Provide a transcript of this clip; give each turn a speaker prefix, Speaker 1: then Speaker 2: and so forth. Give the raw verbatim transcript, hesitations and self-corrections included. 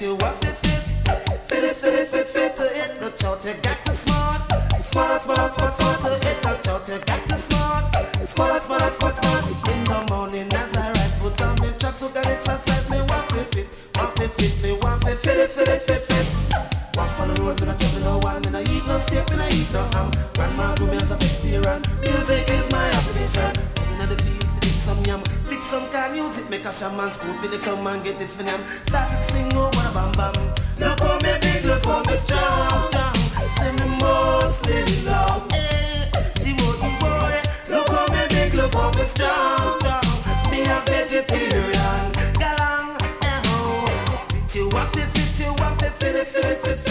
Speaker 1: you want to fit. Fit it, fit it, fit, fit to hit the chart. You got to smart, smart, smart, smart, smart to hit the chart. You got to smart, smart, smart, smart, smart. In the morning as I rise, put on me tracks, so got exercise. Me want to fit, want to fit, me want to fit it, fit it, fit, fit. Walk on the road, me not trouble no one, me not eat no steak, me not eat no ham. Grandma do me as a vegetarian. Music is my occupation. Inna the field, fi dig some yam, dig some car music, make a shaman scoop me, they come and get it for them. Started sing oh what a bam bam. Look how me big, look how me strong, strong. Say me mostly love, eh. Timothy boy, look how me big, look how me strong, strong. Me a vegetarian, galang, eh oh. Fit you up, fit you up, fit it, fit it, fit it.